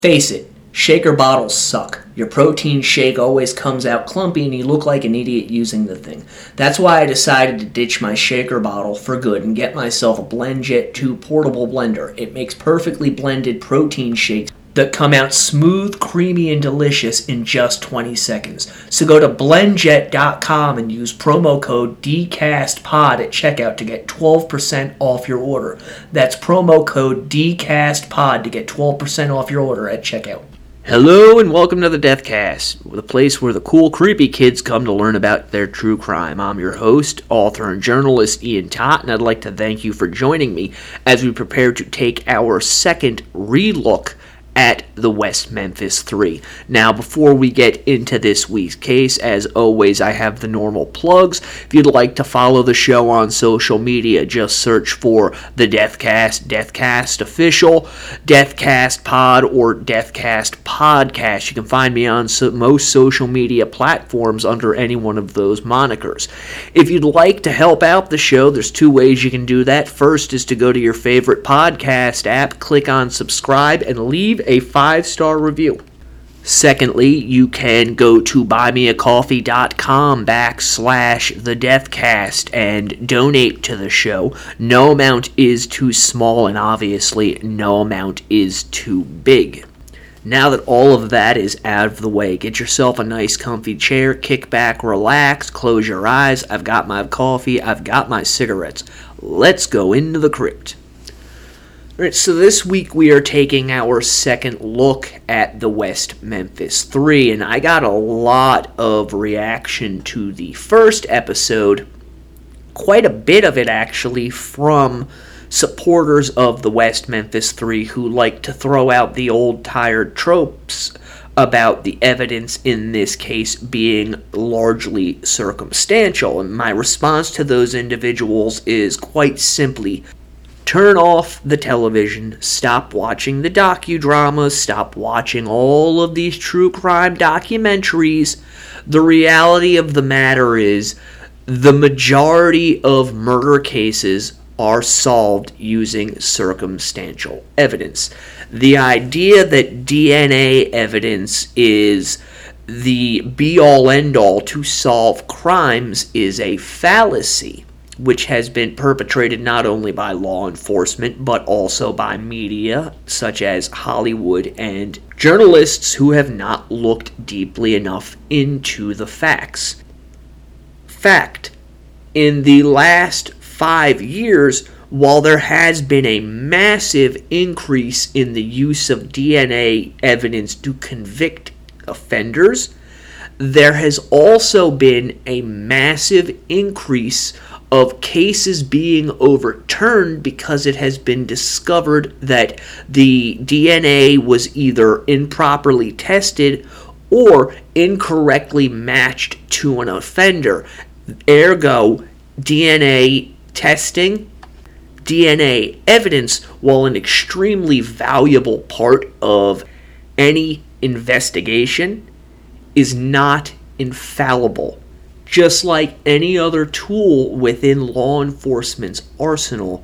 Face it, shaker bottles suck. Your protein shake always comes out clumpy and you look like an idiot using the thing. That's why I decided to ditch my shaker bottle for good and get myself a BlendJet 2 portable blender. It makes perfectly blended protein shakes that come out smooth, creamy, and delicious in just 20 seconds. So go to blendjet.com and use promo code DCASTPOD at checkout to get 12% off your order. That's promo code DCASTPOD to get 12% off your order at checkout. Hello and welcome to the Deathcast, the place where the cool, creepy kids come to learn about their true crime. I'm your host, author, and journalist Ian Tott, and I'd like to thank you for joining me as we prepare to take our second relook at the West Memphis 3. Now, before we get into this week's case, as always, I have the normal plugs. If you'd like to follow the show on social media, just search for the Deathcast, Deathcast Official, Deathcast Pod, or Deathcast Podcast. You can find me on most social media platforms under any one of those monikers. If you'd like to help out the show, there's two ways you can do that. First is to go to your favorite podcast app, click on subscribe, and leave a 5-star review. Secondly, you can go to buymeacoffee.com/thedeathcast and donate to the show. No amount is too small, and obviously no amount is too big. Now that all of that is out of the way, get yourself a nice comfy chair, kick back, relax, close your eyes. I've got my coffee, I've got my cigarettes. Let's go into the crypt. Alright, so this week we are taking our second look at the West Memphis 3, and I got a lot of reaction to the first episode, quite a bit of it actually, from supporters of the West Memphis 3 who like to throw out the old tired tropes about the evidence in this case being largely circumstantial. And my response to those individuals is quite simply, turn off the television, stop watching the docudramas, stop watching all of these true crime documentaries. The reality of the matter is, the majority of murder cases are solved using circumstantial evidence. The idea that DNA evidence is the be-all end-all to solve crimes is a fallacy, which has been perpetrated not only by law enforcement, but also by media, such as Hollywood, and journalists who have not looked deeply enough into the facts. Fact, in the last 5 years, while there has been a massive increase in the use of DNA evidence to convict offenders, there has also been a massive increase of cases being overturned because it has been discovered that the DNA was either improperly tested or incorrectly matched to an offender. Ergo, DNA testing, DNA evidence, while an extremely valuable part of any investigation, is not infallible. Just like any other tool within law enforcement's arsenal,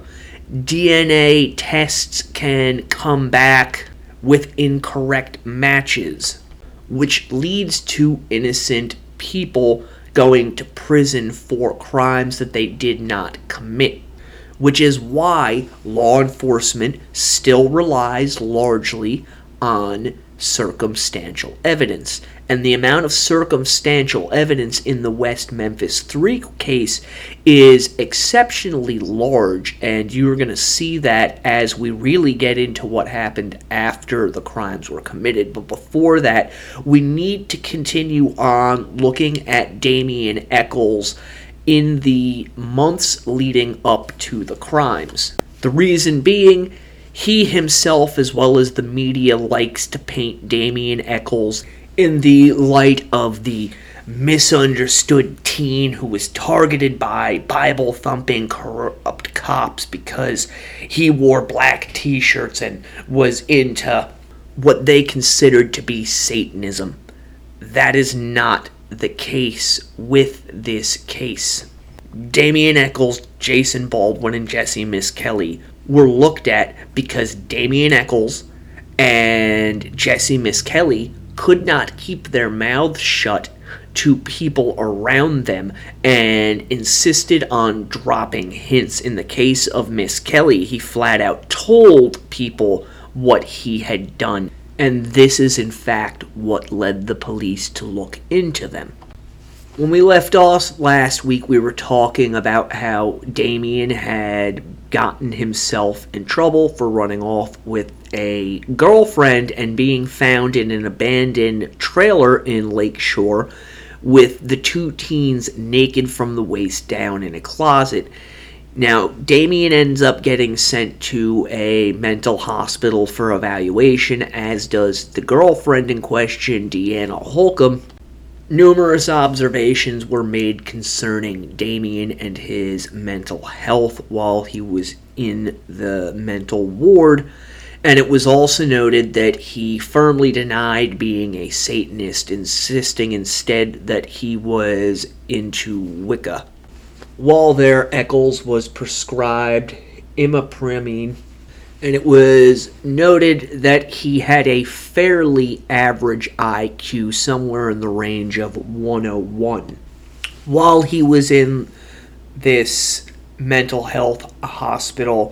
DNA tests can come back with incorrect matches, which leads to innocent people going to prison for crimes that they did not commit, which is why law enforcement still relies largely on circumstantial evidence. And the amount of circumstantial evidence in the West Memphis 3 case is exceptionally large, and you're going to see that as we really get into what happened after the crimes were committed. But before that, we need to continue on looking at Damien Echols in the months leading up to the crimes. The reason being, he himself, as well as the media, likes to paint Damien Echols in the light of the misunderstood teen who was targeted by Bible-thumping corrupt cops because he wore black t-shirts and was into what they considered to be Satanism. That is not the case with this case. Damien Echols, Jason Baldwin, and Jesse Misskelley were looked at because Damien Echols and Jesse Misskelley could not keep their mouths shut to people around them and insisted on dropping hints. In the case of Misskelley, he flat out told people what he had done, and this is in fact what led the police to look into them. When we left off last week, we were talking about how Damien had gotten himself in trouble for running off with a girlfriend and being found in an abandoned trailer in Lakeshore with the two teens naked from the waist down in a closet. Now, Damien ends up getting sent to a mental hospital for evaluation, as does the girlfriend in question, Deanna Holcomb. Numerous observations were made concerning Damien and his mental health while he was in the mental ward, and it was also noted that he firmly denied being a Satanist, insisting instead that he was into Wicca. While there, Eccles was prescribed imipramine, and it was noted that he had a fairly average IQ, somewhere in the range of 101. While he was in this mental health hospital,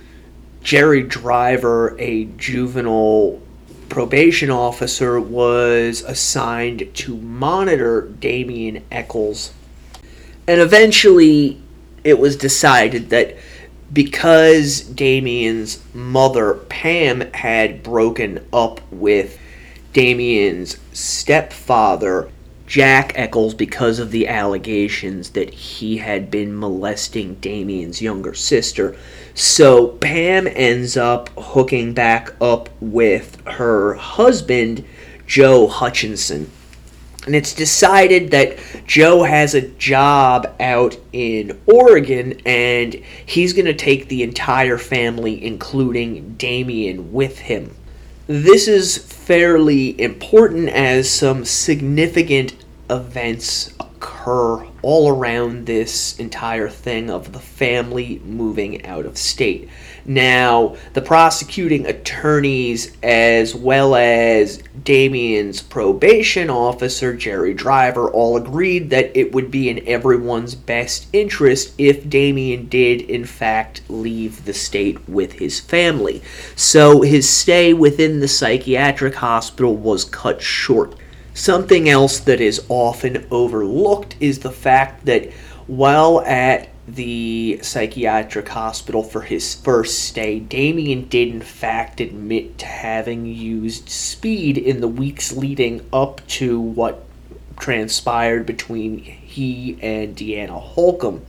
Jerry Driver, a juvenile probation officer, was assigned to monitor Damien Eccles. And eventually it was decided that because Damien's mother, Pam, had broken up with Damien's stepfather, Jack Eccles, because of the allegations that he had been molesting Damien's younger sister. So Pam ends up hooking back up with her husband, Joe Hutchinson. And it's decided that Joe has a job out in Oregon, and he's going to take the entire family, including Damien, with him. This is fairly important as some significant events occur all around this entire thing of the family moving out of state. Now, the prosecuting attorneys, as well as Damien's probation officer, Jerry Driver, all agreed that it would be in everyone's best interest if Damien did, in fact, leave the state with his family. So his stay within the psychiatric hospital was cut short. Something else that is often overlooked is the fact that while at the psychiatric hospital for his first stay, Damien did in fact admit to having used speed in the weeks leading up to what transpired between he and Deanna Holcomb.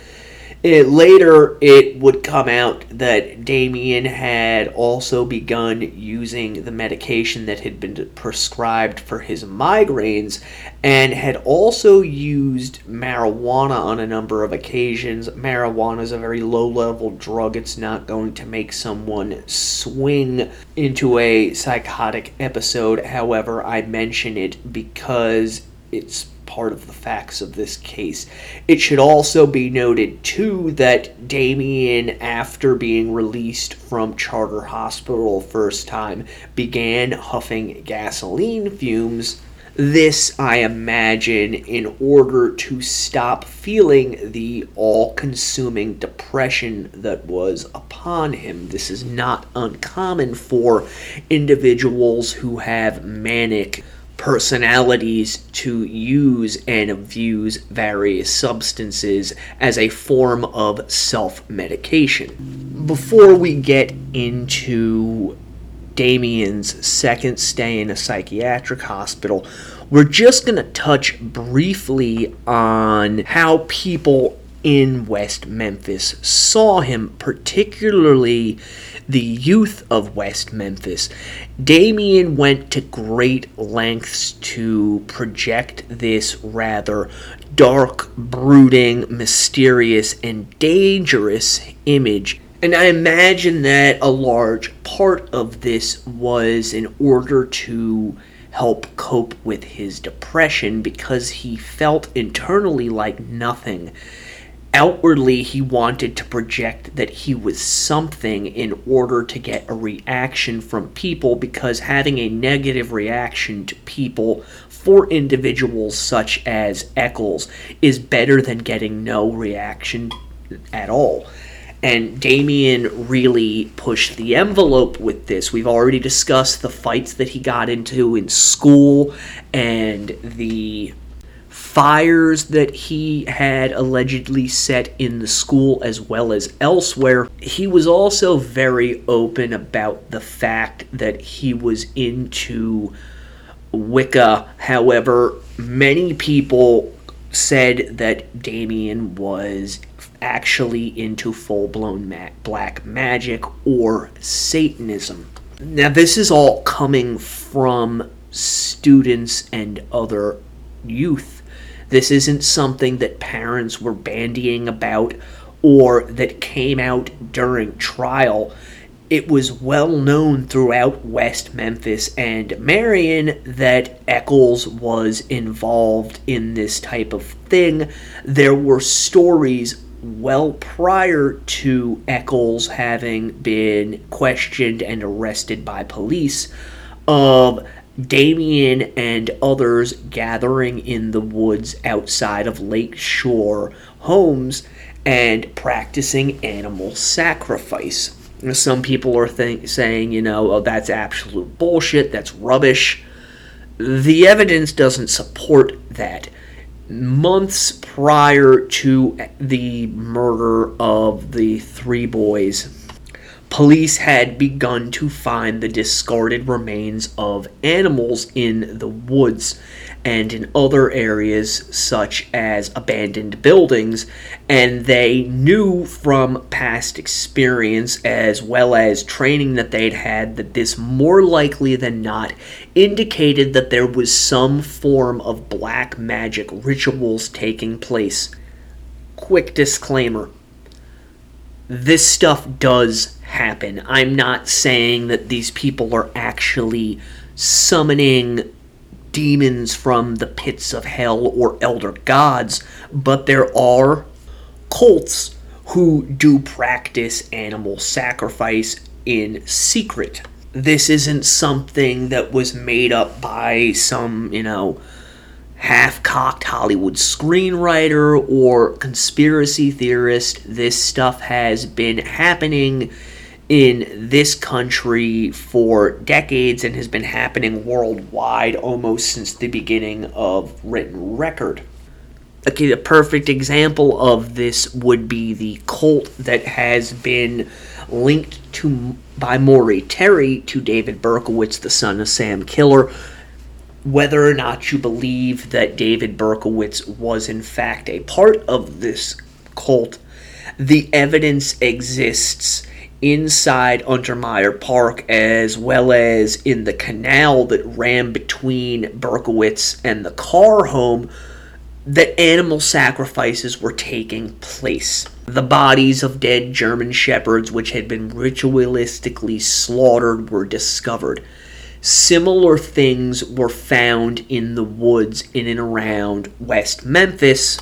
Later, it would come out that Damien had also begun using the medication that had been prescribed for his migraines, and had also used marijuana on a number of occasions. Marijuana is a very low-level drug. It's not going to make someone swing into a psychotic episode. However, I mention it because it's part of the facts of this case. It should also be noted, too, that Damien, after being released from Charter Hospital first time, began huffing gasoline fumes. This, I imagine, in order to stop feeling the all-consuming depression that was upon him. This is not uncommon for individuals who have manic personalities to use and abuse various substances as a form of self-medication. Before we get into Damien's second stay in a psychiatric hospital, we're just going to touch briefly on how people in West Memphis saw him, particularly the youth of West Memphis. Damien went to great lengths to project this rather dark, brooding, mysterious, and dangerous image. And I imagine that a large part of this was in order to help cope with his depression, because he felt internally like nothing Outwardly, he wanted to project that he was something in order to get a reaction from people, because having a negative reaction to people for individuals such as Eccles is better than getting no reaction at all. And Damien really pushed the envelope with this. We've already discussed the fights that he got into in school and the fires that he had allegedly set in the school as well as elsewhere. He was also very open about the fact that he was into Wicca. However, many people said that Damien was actually into full-blown black magic or Satanism. Now, this is all coming from students and other youth. This isn't something that parents were bandying about or that came out during trial. It was well known throughout West Memphis and Marion that Eccles was involved in this type of thing. There were stories well prior to Eccles having been questioned and arrested by police of Damien and others gathering in the woods outside of Lakeshore homes and practicing animal sacrifice. Some people are saying, oh, that's absolute bullshit, that's rubbish. The evidence doesn't support that. Months prior to the murder of the three boys, police had begun to find the discarded remains of animals in the woods and in other areas such as abandoned buildings, and they knew from past experience as well as training that they'd had that this more likely than not indicated that there was some form of black magic rituals taking place. Quick disclaimer. This stuff does happen. I'm not saying that these people are actually summoning demons from the pits of hell or elder gods, but there are cults who do practice animal sacrifice in secret. This isn't something that was made up by some, half-cocked Hollywood screenwriter or conspiracy theorist. This stuff has been happening in this country for decades and has been happening worldwide almost since the beginning of written record. Okay, a perfect example of this would be the cult that has been linked to by Maury Terry to David Berkowitz, the son of Sam Killer. Whether or not you believe that David Berkowitz was in fact a part of this cult, the evidence exists inside Untermeyer Park as well as in the canal that ran between Berkowitz and the Carr home that animal sacrifices were taking place. The bodies of dead German shepherds which had been ritualistically slaughtered were discovered. Similar things were found in the woods in and around West Memphis.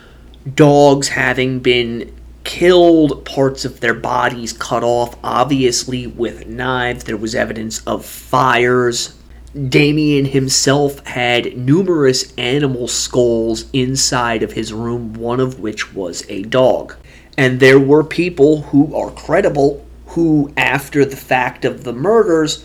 Dogs having been killed, parts of their bodies cut off, obviously with knives. There was evidence of fires. Damien himself had numerous animal skulls inside of his room, one of which was a dog. And there were people who are credible who, after the fact of the murders,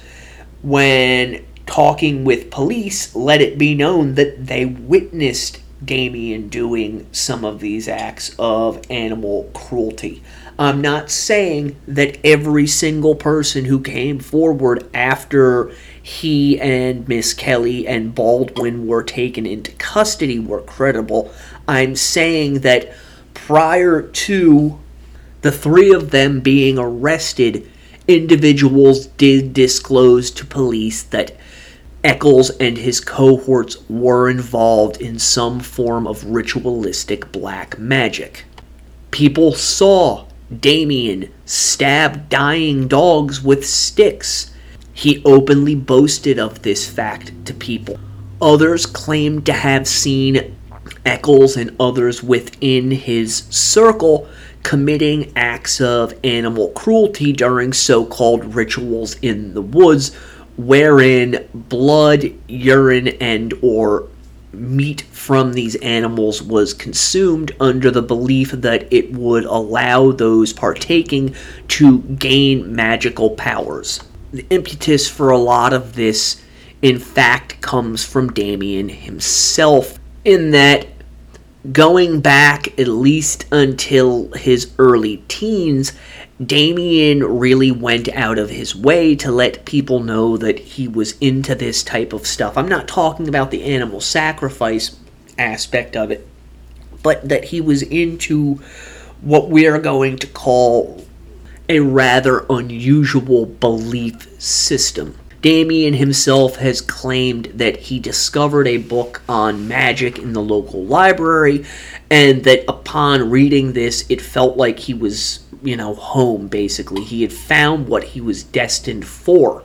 when talking with police, let it be known that they witnessed Damien doing some of these acts of animal cruelty. I'm not saying that every single person who came forward after he and Miss Kelly and Baldwin were taken into custody were credible. I'm saying that prior to the three of them being arrested, individuals did disclose to police that Eccles and his cohorts were involved in some form of ritualistic black magic. People saw Damien stab dying dogs with sticks. He openly boasted of this fact to people. Others claimed to have seen Eccles and others within his circle committing acts of animal cruelty during so-called rituals in the woods, wherein blood, urine, and or meat from these animals was consumed under the belief that it would allow those partaking to gain magical powers. The impetus for a lot of this, in fact, comes from Damien himself, in that going back at least until his early teens, Damien really went out of his way to let people know that he was into this type of stuff. I'm not talking about the animal sacrifice aspect of it, but that he was into what we are going to call a rather unusual belief system. Damien himself has claimed that he discovered a book on magic in the local library, and that upon reading this, it felt like he was, home, basically. He had found what he was destined for.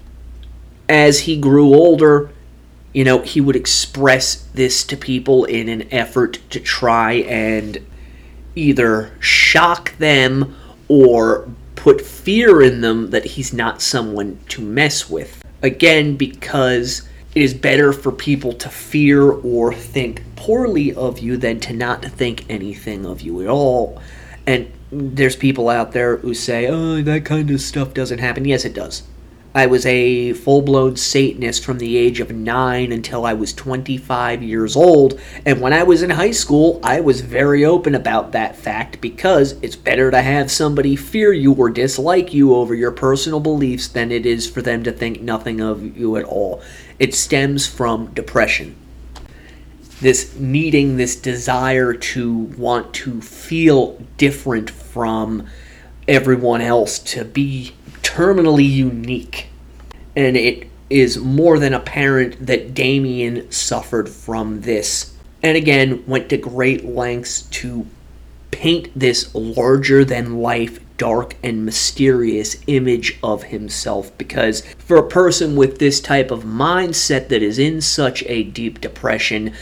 As he grew older, he would express this to people in an effort to try and either shock them or put fear in them that he's not someone to mess with. Again, because it is better for people to fear or think poorly of you than to not think anything of you at all. And there's people out there who say, oh, that kind of stuff doesn't happen. Yes, it does. I was a full-blown Satanist from the age of 9 until I was 25 years old, and when I was in high school, I was very open about that fact, because it's better to have somebody fear you or dislike you over your personal beliefs than it is for them to think nothing of you at all. It stems from depression. This needing, this desire to want to feel different from everyone else, to be terminally unique. And it is more than apparent that Damien suffered from this, and again went to great lengths to paint this larger than life, dark and mysterious image of himself, because for a person with this type of mindset that is in such a deep depression,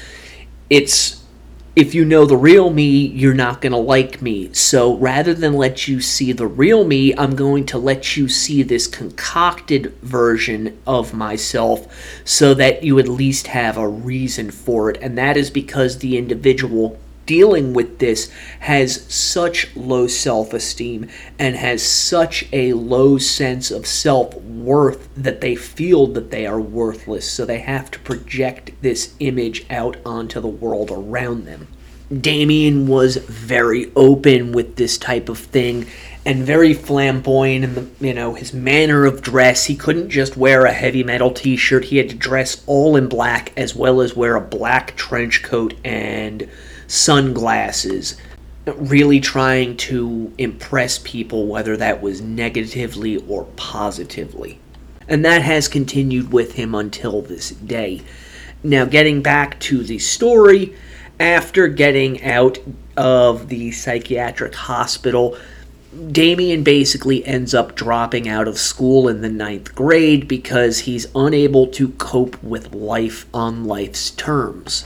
if you know the real me, you're not going to like me. So rather than let you see the real me, I'm going to let you see this concocted version of myself so that you at least have a reason for it. And that is because the individual dealing with this has such low self-esteem and has such a low sense of self-worth that they feel that they are worthless, so they have to project this image out onto the world around them. Damien was very open with this type of thing and very flamboyant in his manner of dress. He couldn't just wear a heavy metal t-shirt. He had to dress all in black, as well as wear a black trench coat and sunglasses, really trying to impress people, whether that was negatively or positively. And that has continued with him until this day. Now, getting back to the story, after getting out of the psychiatric hospital, Damien basically ends up dropping out of school in the 9th grade because he's unable to cope with life on life's terms.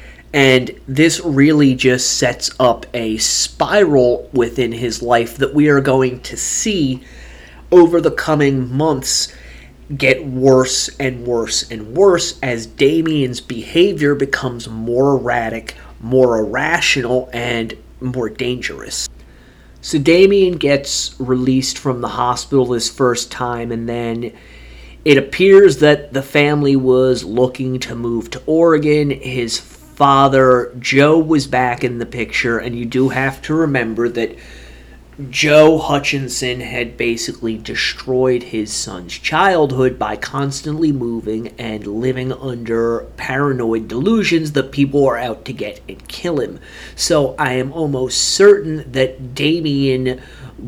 And this really just sets up a spiral within his life that we are going to see over the coming months get worse and worse and worse as Damien's behavior becomes more erratic, more irrational, and more dangerous. So Damien gets released from the hospital this first time, and then it appears that the family was looking to move to Oregon. His father, Joe, was back in the picture, and you do have to remember that Joe Hutchinson had basically destroyed his son's childhood by constantly moving and living under paranoid delusions that people are out to get and kill him. So I am almost certain that Damien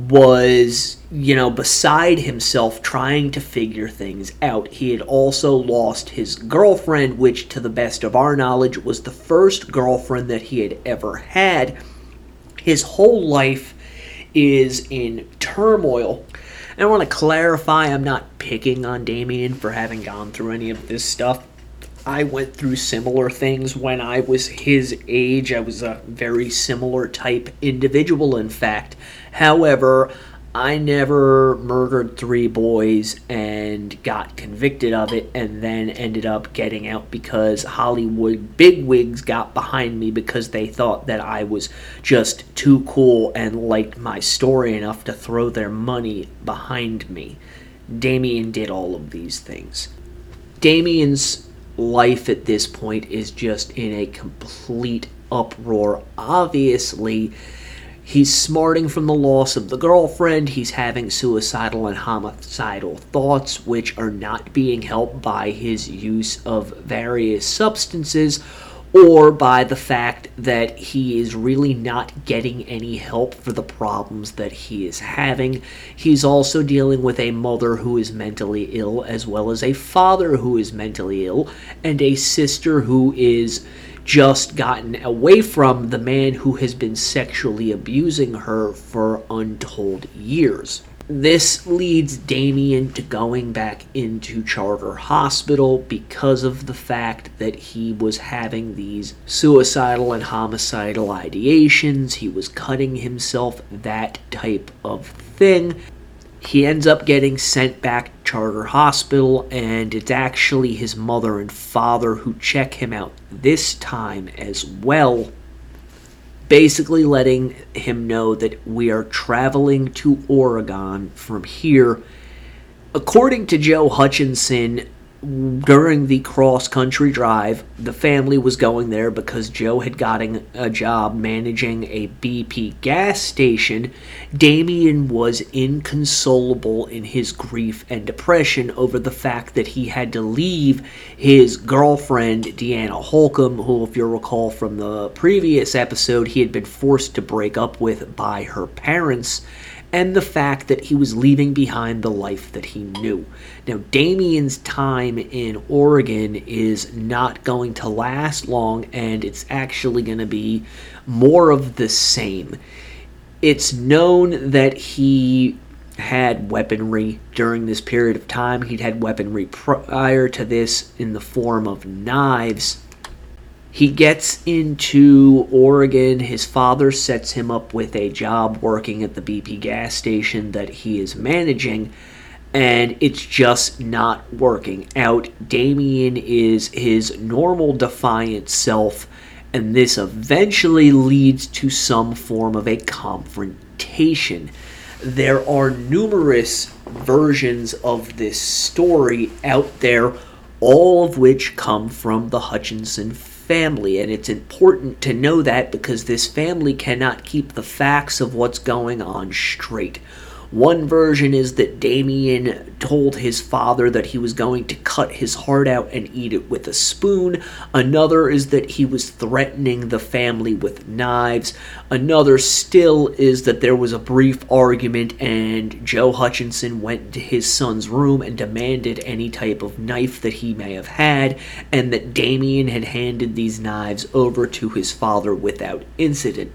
was, beside himself trying to figure things out. He had also lost his girlfriend, which to the best of our knowledge was the first girlfriend that he had ever had. His whole life is in turmoil. And I want to clarify, I'm not picking on Damien for having gone through any of this stuff. I went through similar things when I was his age. I was a very similar type individual, in fact. However, I never murdered 3 boys and got convicted of it and then ended up getting out because Hollywood bigwigs got behind me because they thought that I was just too cool and liked my story enough to throw their money behind me. Damien did all of these things. Damien's life at this point is just in a complete uproar. Obviously, he's smarting from the loss of the girlfriend. He's having suicidal and homicidal thoughts, which are not being helped by his use of various substances or by the fact that he is really not getting any help for the problems that he is having. He's also dealing with a mother who is mentally ill, as well as a father who is mentally ill, and a sister who is just gotten away from the man who has been sexually abusing her for untold years. This leads Damien to going back into Charter Hospital because of the fact that he was having these suicidal and homicidal ideations. He was cutting himself, that type of thing. He ends up getting sent back to Charter Hospital, and it's actually his mother and father who check him out this time as well, basically letting him know that we are traveling to Oregon from here. According to Joe Hutchinson, during the cross-country drive, the family was going there because Joe had gotten a job managing a BP gas station. Damien was inconsolable in his grief and depression over the fact that he had to leave his girlfriend, Deanna Holcomb, who, if you'll recall from the previous episode, he had been forced to break up with by her parents, and the fact that he was leaving behind the life that he knew. Now, Damien's time in Oregon is not going to last long, and it's actually going to be more of the same. It's known that he had weaponry during this period of time. He'd had weaponry prior to this in the form of knives. He gets into Oregon. His father sets him up with a job working at the BP gas station that he is managing, and it's just not working out. Damien is his normal defiant self, and this eventually leads to some form of a confrontation. There are numerous versions of this story out there, all of which come from the Hutchinson family, and it's important to know that because this family cannot keep the facts of what's going on straight. One version is that Damien told his father that he was going to cut his heart out and eat it with a spoon. Another is that he was threatening the family with knives. Another still is that there was a brief argument and Joe Hutchinson went to his son's room and demanded any type of knife that he may have had, and that Damien had handed these knives over to his father without incident.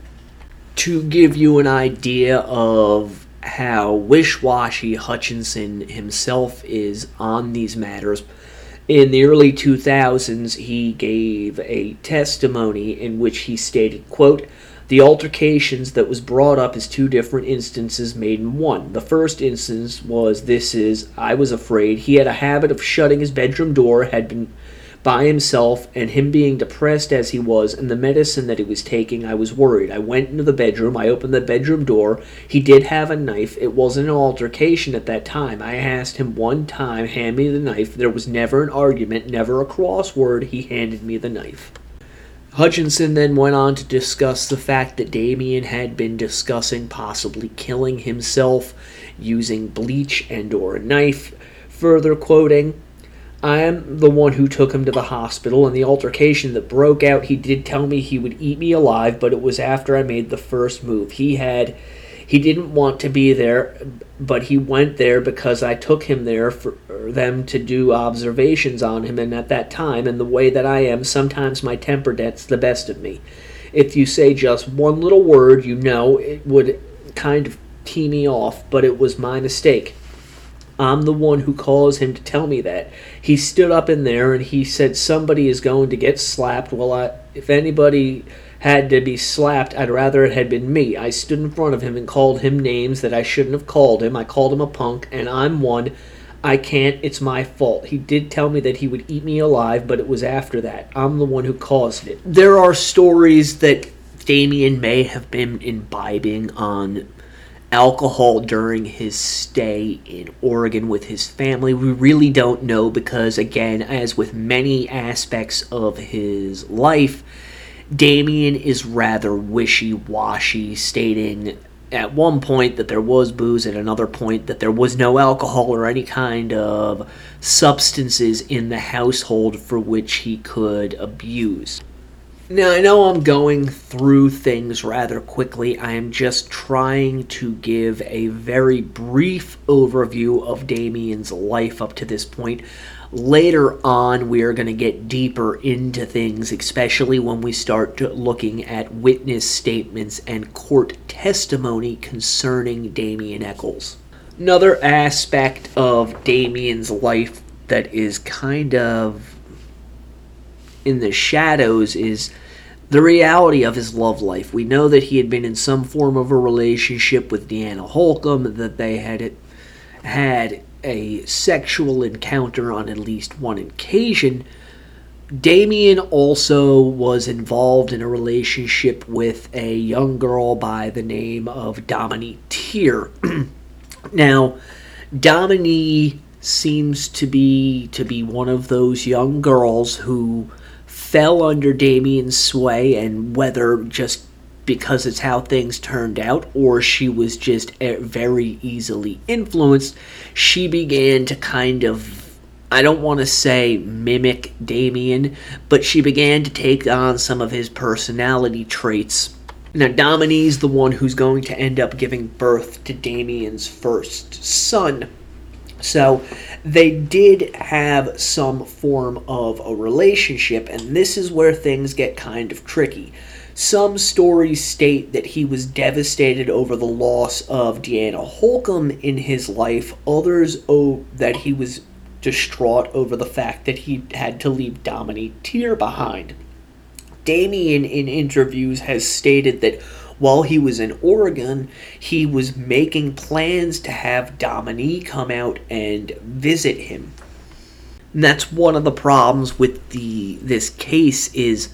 To give you an idea of how wish-washy Hutchinson himself is on these matters, in the early 2000s he gave a testimony in which he stated, quote, "The altercations that was brought up as 2 different instances made in one. The first instance was I was afraid. He had a habit of shutting his bedroom door, had been by himself, and him being depressed as he was, and the medicine that he was taking, I was worried. I went into the bedroom, I opened the bedroom door, he did have a knife, it wasn't an altercation at that time. I asked him one time, hand me the knife, there was never an argument, never a crossword, he handed me the knife." Hutchinson then went on to discuss the fact that Damien had been discussing possibly killing himself using bleach and or a knife, further quoting, "I am the one who took him to the hospital, and the altercation that broke out, he did tell me he would eat me alive, but it was after I made the first move. He didn't want to be there, but he went there because I took him there for them to do observations on him, and at that time, and the way that I am, sometimes my temper gets the best of me. If you say just one little word, it would kind of tee me off, but it was my mistake. I'm the one who calls him to tell me that. He stood up in there and he said somebody is going to get slapped. Well, if anybody had to be slapped, I'd rather it had been me. I stood in front of him and called him names that I shouldn't have called him. I called him a punk, and I'm one. I can't. It's my fault. He did tell me that he would eat me alive, but it was after that. I'm the one who caused it. There are stories that Damien may have been imbibing on alcohol during his stay in Oregon with his family. We really don't know because, again, as with many aspects of his life, Damien is rather wishy-washy, stating at one point that there was booze, at another point that there was no alcohol or any kind of substances in the household for which he could abuse. Now, I know I'm going through things rather quickly. I am just trying to give a very brief overview of Damien's life up to this point. Later on, we are going to get deeper into things, especially when we start looking at witness statements and court testimony concerning Damien Echols. Another aspect of Damien's life that is kind of in the shadows is the reality of his love life. We know that he had been in some form of a relationship with Deanna Holcomb, that they had a sexual encounter on at least one occasion. Damien also was involved in a relationship with a young girl by the name of Dominique Tier. Now, Dominique seems to be one of those young girls who fell under Damien's sway, and whether just because it's how things turned out or she was just very easily influenced, she began to kind of, I don't want to say mimic Damien, but she began to take on some of his personality traits. Now, Dominique's the one who's going to end up giving birth to Damien's first son. So they did have some form of a relationship, and this is where things get kind of tricky. Some stories state that he was devastated over the loss of Deanna Holcomb in his life. Others that he was distraught over the fact that he had to leave Dominique Tier behind. Damien, in interviews, has stated that while he was in Oregon, he was making plans to have Dominique come out and visit him. And that's one of the problems with this case is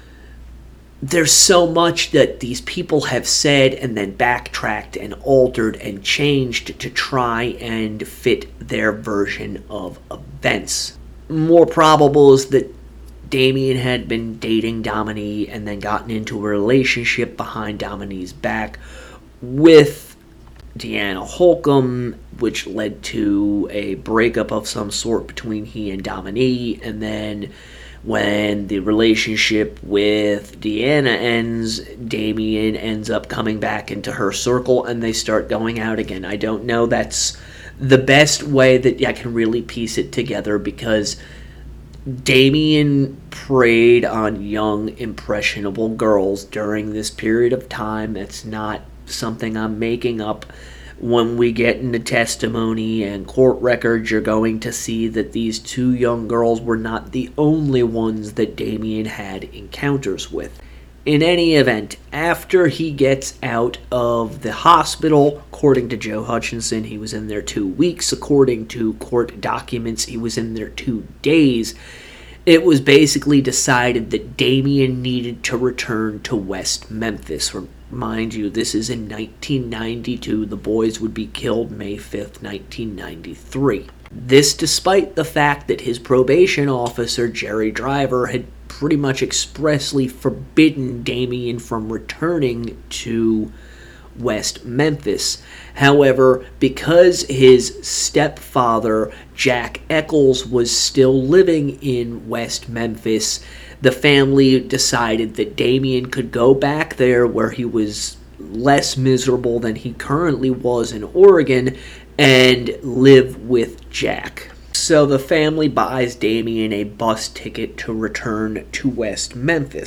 there's so much that these people have said and then backtracked and altered and changed to try and fit their version of events. More probable is that Damien had been dating Dominique and then gotten into a relationship behind Dominique's back with Deanna Holcomb, which led to a breakup of some sort between he and Dominique, and then when the relationship with Deanna ends, Damien ends up coming back into her circle and they start going out again. I don't know, that's the best way that I can really piece it together, because Damien preyed on young, impressionable girls during this period of time. That's not something I'm making up. When we get into testimony and court records, you're going to see that these two young girls were not the only ones that Damien had encounters with. In any event, after he gets out of the hospital, according to Joe Hutchinson, he was in there 2 weeks. According to court documents, he was in there 2 days. It was basically decided that Damien needed to return to West Memphis. Remind you, this is in 1992. The boys would be killed May 5th, 1993. This despite the fact that his probation officer, Jerry Driver, had pretty much expressly forbidden Damien from returning to West Memphis. However, because his stepfather, Jack Echols, was still living in West Memphis, the family decided that Damien could go back there where he was less miserable than he currently was in Oregon and live with Jack. So the family buys Damien a bus ticket to return to West Memphis.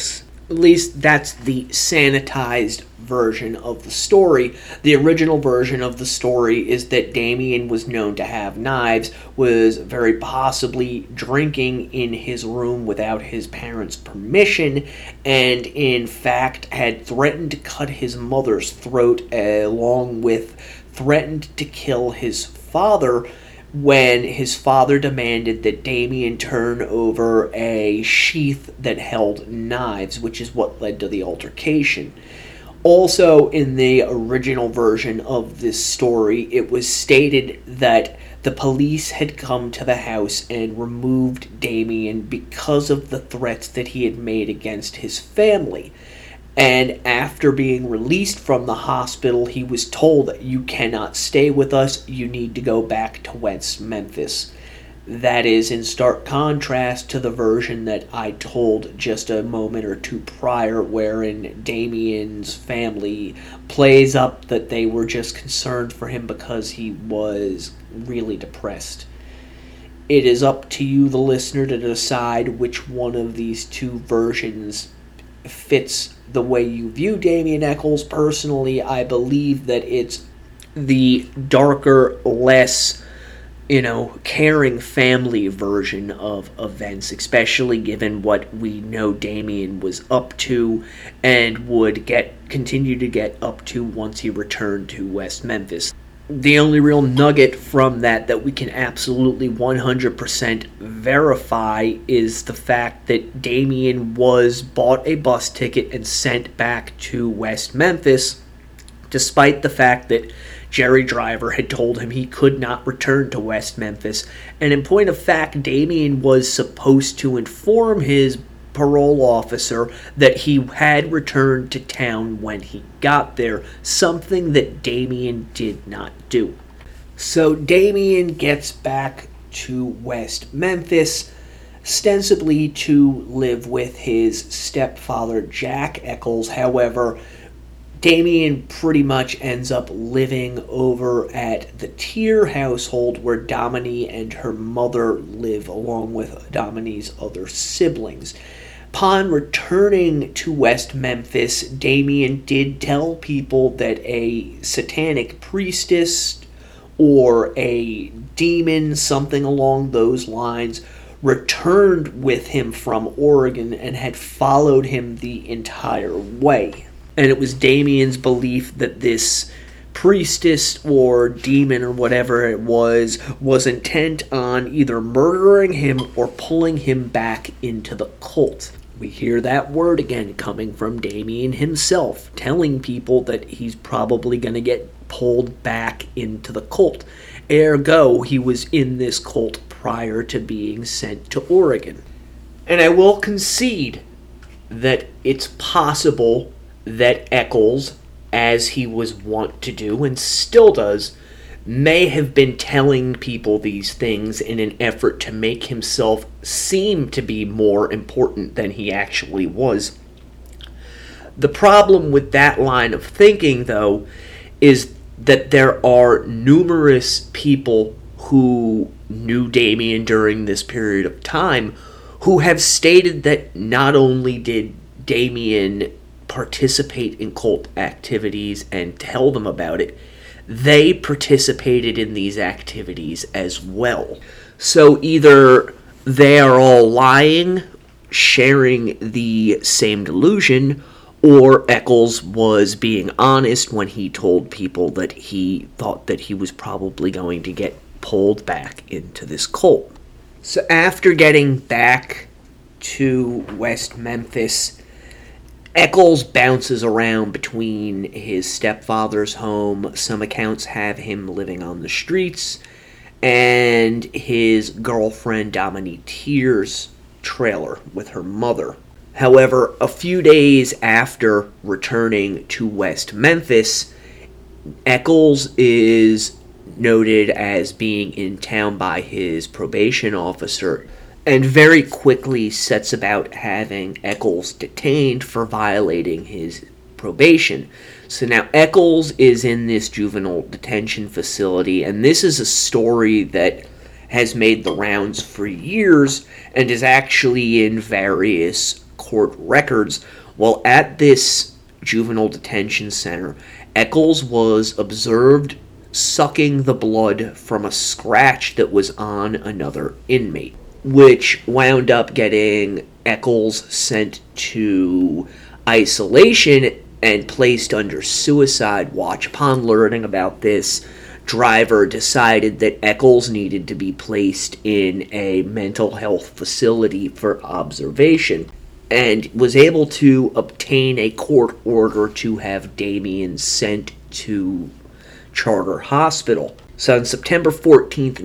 At least that's the sanitized version of the story. The original version of the story is that Damien was known to have knives, was very possibly drinking in his room without his parents' permission, and in fact had threatened to cut his mother's throat, along with threatened to kill his father, when his father demanded that Damien turn over a sheath that held knives, which is what led to the altercation. Also, in the original version of this story, it was stated that the police had come to the house and removed Damien because of the threats that he had made against his family. And after being released from the hospital, he was told, "You cannot stay with us, you need to go back to West Memphis." That is in stark contrast to the version that I told just a moment or two prior, wherein Damien's family plays up that they were just concerned for him because he was really depressed. It is up to you, the listener, to decide which one of these two versions fits the way you view Damien Echols. Personally, I believe that it's the darker, less, caring family version of events, especially given what we know Damien was up to and would continue to get up to once he returned to West Memphis. The only real nugget from that we can absolutely 100% verify is the fact that Damien was bought a bus ticket and sent back to West Memphis, despite the fact that Jerry Driver had told him he could not return to West Memphis. And in point of fact, Damien was supposed to inform his parole officer that he had returned to town when he got there, something that Damien did not do. So Damien gets back to West Memphis, ostensibly to live with his stepfather, Jack Echols. However, Damien pretty much ends up living over at the Tier household, where Domini and her mother live, along with Domini's other siblings. Upon returning to West Memphis, Damien did tell people that a satanic priestess or a demon, something along those lines, returned with him from Oregon and had followed him the entire way. And it was Damien's belief that this priestess or demon or whatever it was intent on either murdering him or pulling him back into the cult. We hear that word again coming from Damien himself, telling people that he's probably going to get pulled back into the cult. Ergo, he was in this cult prior to being sent to Oregon. And I will concede that it's possible that Echols, as he was wont to do and still does, may have been telling people these things in an effort to make himself seem to be more important than he actually was. The problem with that line of thinking, though, is that there are numerous people who knew Damien during this period of time who have stated that not only did Damien participate in cult activities and tell them about it, they participated in these activities as well. So either they are all lying, sharing the same delusion, or Echols was being honest when he told people that he thought that he was probably going to get pulled back into this cult. So after getting back to West Memphis, Echols bounces around between his stepfather's home, some accounts have him living on the streets, and his girlfriend Dominique Tier's trailer with her mother. However, a few days after returning to West Memphis, Echols is noted as being in town by his probation officer, and very quickly sets about having Echols detained for violating his probation. So now Echols is in this juvenile detention facility, and this is a story that has made the rounds for years and is actually in various court records, While at this juvenile detention center, Eccles was observed sucking the blood from a scratch that was on another inmate, which wound up getting Eccles sent to isolation and placed under suicide watch. Upon learning about this, Driver decided that Eccles needed to be placed in a mental health facility for observation, and was able to obtain a court order to have Damien sent to Charter Hospital. So on September 14th,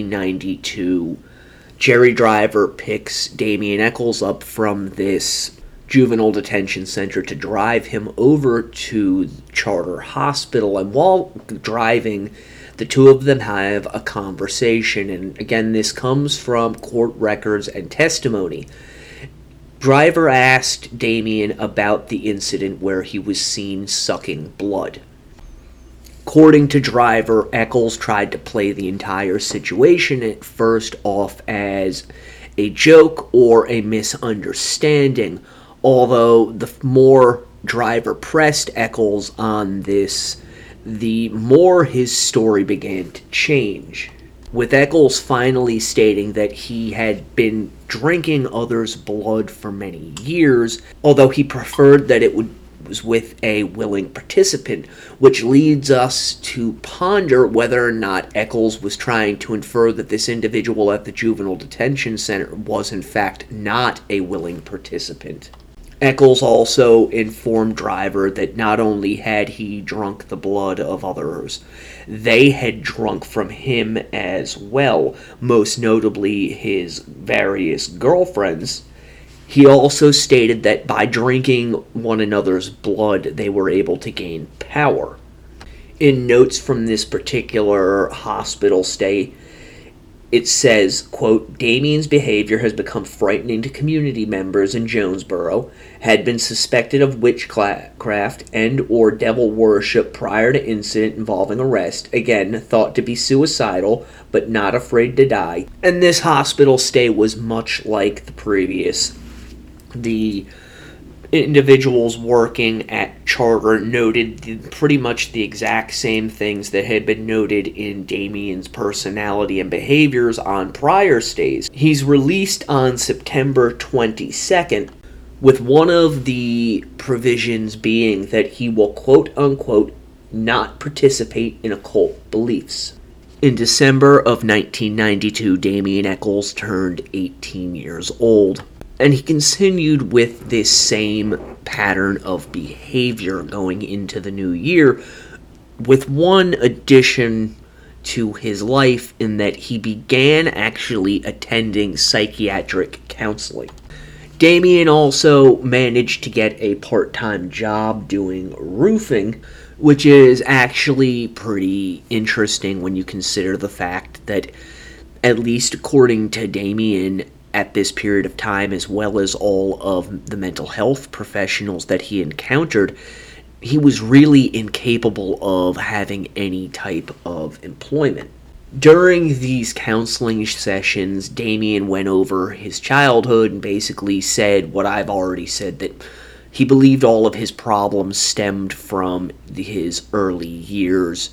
1992, Jerry Driver picks Damien Eccles up from this juvenile detention center to drive him over to Charter Hospital. And while driving, the two of them have a conversation. And again, this comes from court records and testimony. Driver asked Damien about the incident where he was seen sucking blood. According to Driver, Eccles tried to play the entire situation at first off as a joke or a misunderstanding, although the more Driver pressed Eccles on this, the more his story began to change, with Eccles finally stating that he had been drinking others' blood for many years, although he preferred that it was with a willing participant, which leads us to ponder whether or not Eccles was trying to infer that this individual at the juvenile detention center was in fact not a willing participant. Eccles also informed Driver that not only had he drunk the blood of others, they had drunk from him as well, most notably his various girlfriends. He also stated that by drinking one another's blood, they were able to gain power. In notes from this particular hospital stay, it says, quote, Damien's behavior has become frightening to community members in Jonesboro, had been suspected of witchcraft and or devil worship prior to incident involving arrest, again, thought to be suicidal, but not afraid to die. And this hospital stay was much like the previous. The individuals working at Charter noted pretty much the exact same things that had been noted in Damien's personality and behaviors on prior stays. He's released on September 22nd, with one of the provisions being that he will quote-unquote not participate in occult beliefs. In December of 1992, Damien Eccles turned 18 years old. And he continued with this same pattern of behavior going into the new year, with one addition to his life in that he began actually attending psychiatric counseling. Damien also managed to get a part-time job doing roofing, which is actually pretty interesting when you consider the fact that, at least according to Damien, at this period of time, as well as all of the mental health professionals that he encountered, he was really incapable of having any type of employment. During these counseling sessions, Damien went over his childhood and basically said what I've already said, that he believed all of his problems stemmed from his early years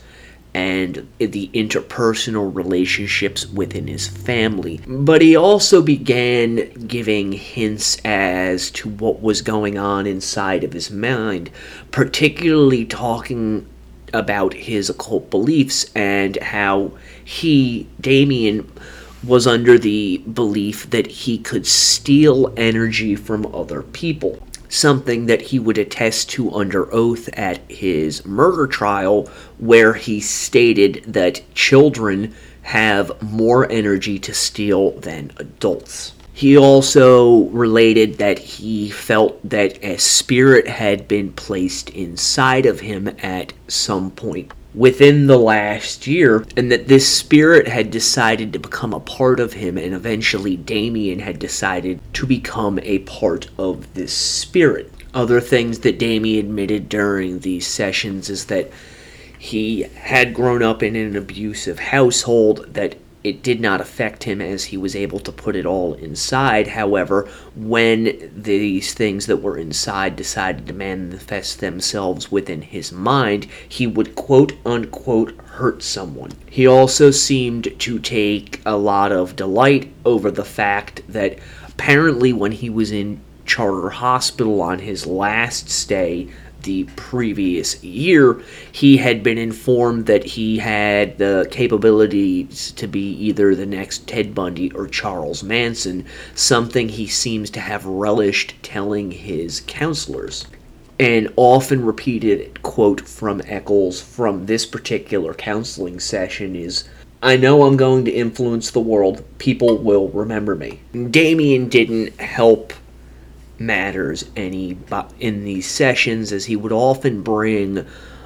and the interpersonal relationships within his family. But he also began giving hints as to what was going on inside of his mind, particularly talking about his occult beliefs and how he, Damien, was under the belief that he could steal energy from other people. Something that he would attest to under oath at his murder trial, where he stated that children have more energy to steal than adults. He also related that he felt that a spirit had been placed inside of him at some point within the last year, and that this spirit had decided to become a part of him, and eventually Damien had decided to become a part of this spirit. Other things that Damien admitted during these sessions is that he had grown up in an abusive household, that it did not affect him as he was able to put it all inside. However, when these things that were inside decided to manifest themselves within his mind, he would quote-unquote hurt someone. He also seemed to take a lot of delight over the fact that apparently when he was in Charter Hospital on his last stay the previous year, he had been informed that he had the capabilities to be either the next Ted Bundy or Charles Manson, something he seems to have relished telling his counselors. An often repeated quote from Eccles from this particular counseling session is, "I know I'm going to influence the world. People will remember me." Damien didn't help matters any in these sessions, as he would often bring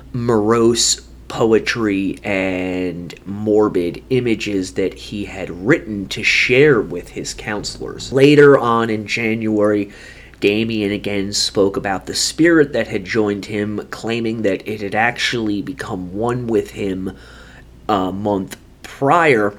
morose poetry and morbid images that he had written to share with his counselors. Later on in January, Damien again spoke about the spirit that had joined him, claiming that it had actually become one with him a month prior,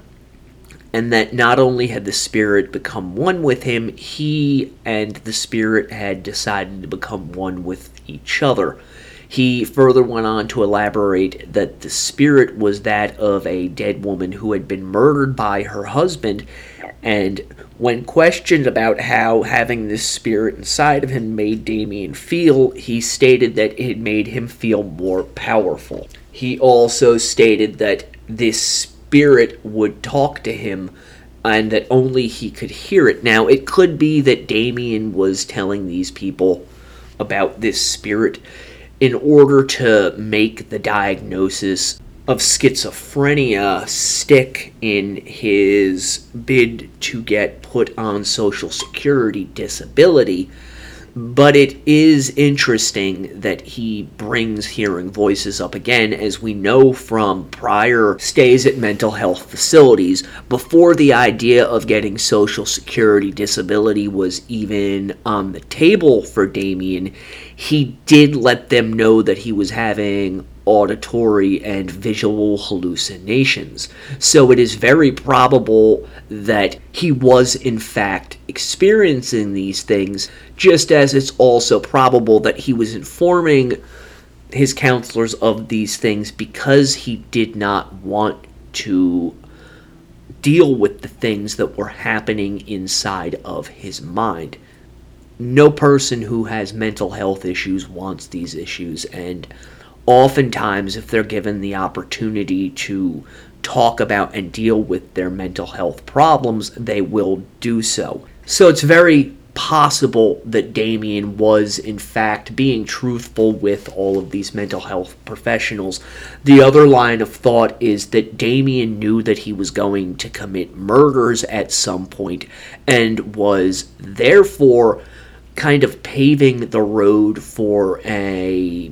and that not only had the spirit become one with him, he and the spirit had decided to become one with each other. He further went on to elaborate that the spirit was that of a dead woman who had been murdered by her husband, and when questioned about how having this spirit inside of him made Damien feel, he stated that it made him feel more powerful. He also stated that this spirit would talk to him and that only he could hear it. Now, it could be that Damien was telling these people about this spirit in order to make the diagnosis of schizophrenia stick in his bid to get put on Social Security disability. But it is interesting that he brings hearing voices up again, as we know from prior stays at mental health facilities. Before the idea of getting Social Security disability was even on the table for Damien, he did let them know that he was having auditory and visual hallucinations. So it is very probable that he was in fact experiencing these things, just as it's also probable that he was informing his counselors of these things because he did not want to deal with the things that were happening inside of his mind. No person who has mental health issues wants these issues, and oftentimes, if they're given the opportunity to talk about and deal with their mental health problems, they will do so. So it's very possible that Damien was, in fact, being truthful with all of these mental health professionals. The other line of thought is that Damien knew that he was going to commit murders at some point and was therefore kind of paving the road for a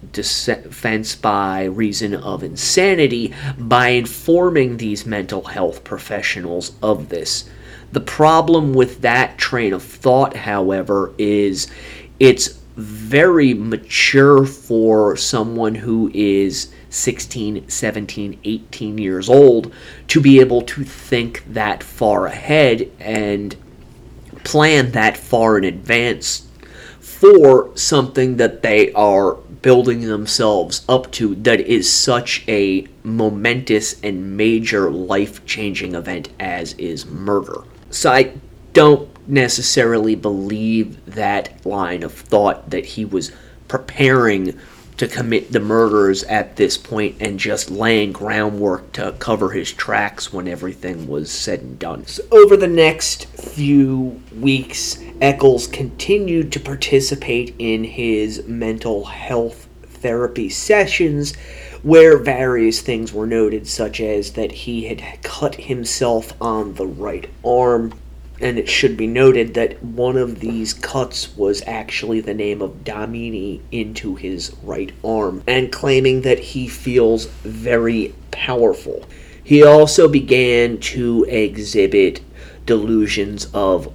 defense by reason of insanity by informing these mental health professionals of this. The problem with that train of thought, however, is it's very mature for someone who is 16, 17, 18 years old to be able to think that far ahead and plan that far in advance for something that they are building themselves up to that is such a momentous and major life-changing event as is murder. So I don't necessarily believe that line of thought that he was preparing to commit the murders at this point and just laying groundwork to cover his tracks when everything was said and done. So over the next few weeks, Eccles continued to participate in his mental health therapy sessions, where various things were noted, such as that he had cut himself on the right arm. And it should be noted that one of these cuts was actually the name of Damini into his right arm, and claiming that he feels very powerful. He also began to exhibit delusions of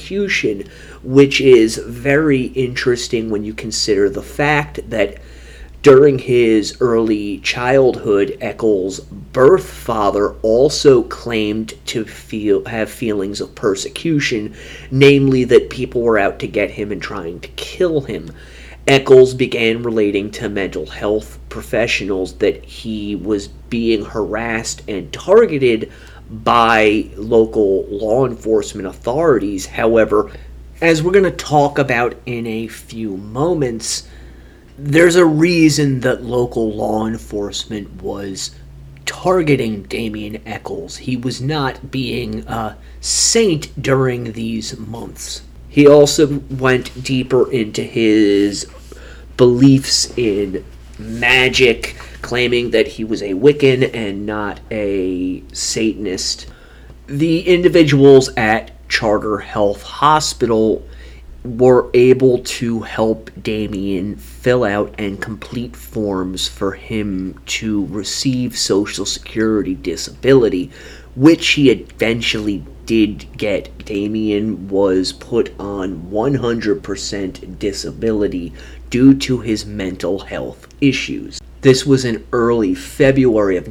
persecution, which is very interesting when you consider the fact that During his early childhood, Eccles' birth father also claimed to have feelings of persecution, namely that people were out to get him and trying to kill him. Eccles began relating to mental health professionals that he was being harassed and targeted by local law enforcement authorities. However, as we're going to talk about in a few moments, there's a reason that local law enforcement was targeting Damien Eccles. He was not being a saint during these months. He also went deeper into his beliefs in magic, claiming that he was a Wiccan and not a Satanist. The individuals at Charter Health Hospital were able to help Damien fill out and complete forms for him to receive Social Security disability, which he eventually did get. Damien was put on 100% disability due to his mental health issues. This was in early February of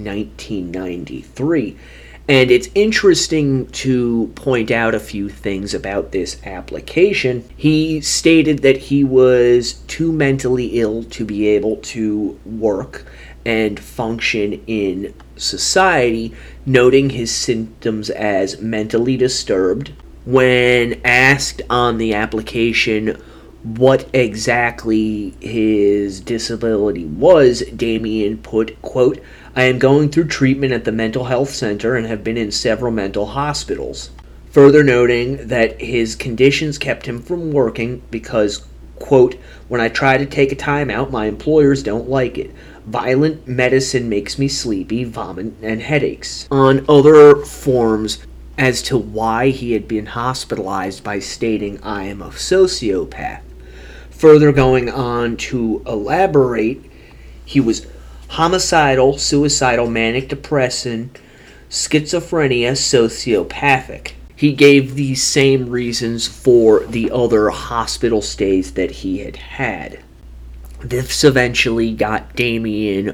1993. And it's interesting to point out a few things about this application. He stated that he was too mentally ill to be able to work and function in society, noting his symptoms as mentally disturbed. When asked on the application what exactly his disability was, Damien put, quote, "I am going through treatment at the mental health center and have been in several mental hospitals," further noting that his conditions kept him from working because, quote, "When I try to take a time out, my employers don't like it. Violent medicine makes me sleepy, vomit, and headaches." On other forms as to why he had been hospitalized by stating, "I am a sociopath." Further going on to elaborate, he was homicidal, suicidal, manic depressive, schizophrenia, sociopathic. He gave these same reasons for the other hospital stays that he had had. This eventually got Damien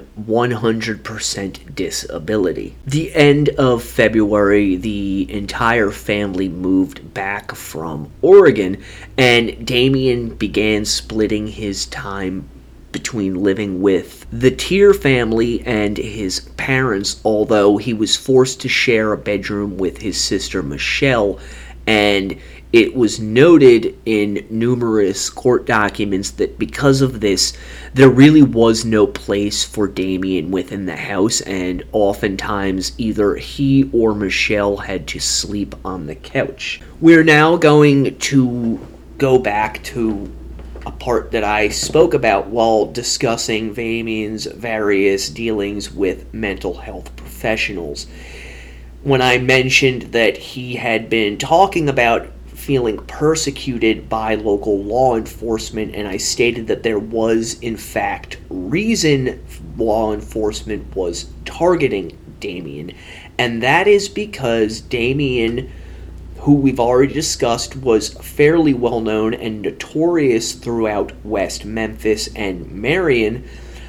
100% disability. The end of February, the entire family moved back from Oregon, and Damien began splitting his time between living with the Tier family and his parents, although he was forced to share a bedroom with his sister Michelle, and it was noted in numerous court documents that because of this, there really was no place for Damien within the house, and oftentimes either he or Michelle had to sleep on the couch. We're now going to go back to a part that I spoke about while discussing Damien's various dealings with mental health professionals. When I mentioned that he had been talking about feeling persecuted by local law enforcement, and I stated that there was, in fact, reason law enforcement was targeting Damien, and that is because Damien, who we've already discussed, was fairly well known and notorious throughout West Memphis and Marion,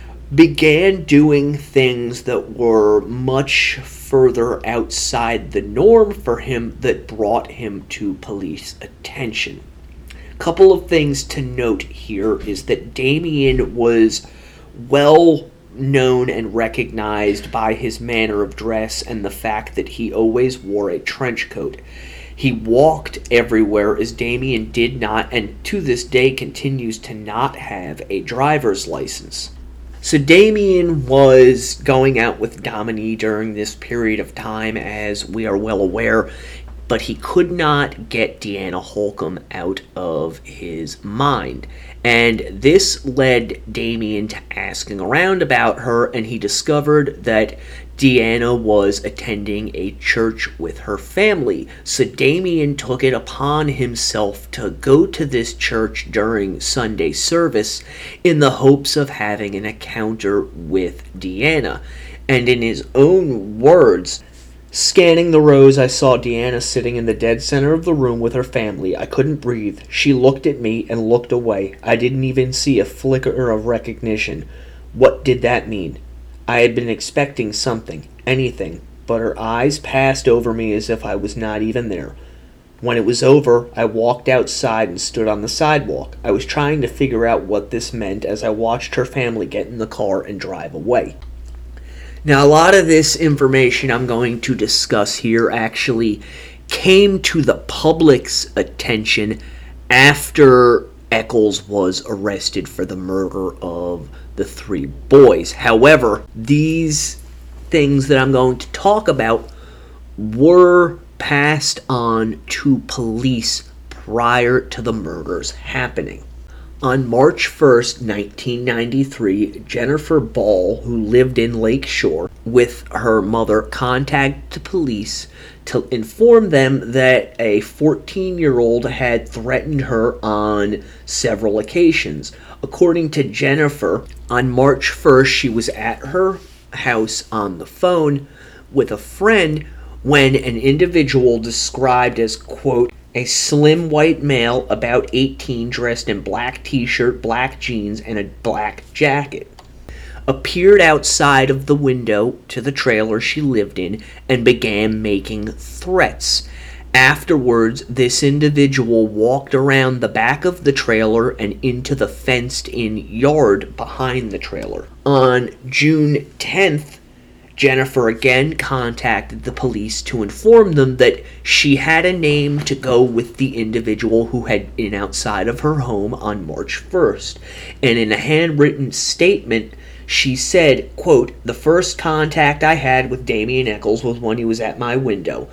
began doing things that were much further outside the norm for him that brought him to police attention. A couple of things to note here is that Damien was well known and recognized by his manner of dress and the fact that he always wore a trench coat. He walked everywhere as Damien did not, and to this day continues to not have, a driver's license. So Damien was going out with Dominique during this period of time, as we are well aware, but he could not get Deanna Holcomb out of his mind. And this led Damien to asking around about her, and he discovered that Deanna was attending a church with her family. So Damien took it upon himself to go to this church during Sunday service in the hopes of having an encounter with Deanna. And in his own words, "Scanning the rows, I saw Deanna sitting in the dead center of the room with her family. I couldn't breathe. She looked at me and looked away. I didn't even see a flicker of recognition. What did that mean? I had been expecting something, anything, but her eyes passed over me as if I was not even there. When it was over, I walked outside and stood on the sidewalk. I was trying to figure out what this meant as I watched her family get in the car and drive away. Now, a lot of this information I'm going to discuss here actually came to the public's attention after Eccles was arrested for the murder of the 3 boys. However, these things that I'm going to talk about were passed on to police prior to the murders happening. On March 1st, 1993, Jennifer Ball, who lived in Lakeshore with her mother, contacted the police to inform them that a 14-year-old had threatened her on several occasions. According to Jennifer, on March 1st, she was at her house on the phone with a friend when an individual described as, quote, a slim white male about 18 dressed in black t-shirt, black jeans, and a black jacket appeared outside of the window to the trailer she lived in and began making threats. Afterwards, this individual walked around the back of the trailer and into the fenced-in yard behind the trailer. On June 10th, Jennifer again contacted the police to inform them that she had a name to go with the individual who had been outside of her home on March 1st. And in a handwritten statement, she said, quote, the first contact I had with Damien Eccles was when he was at my window.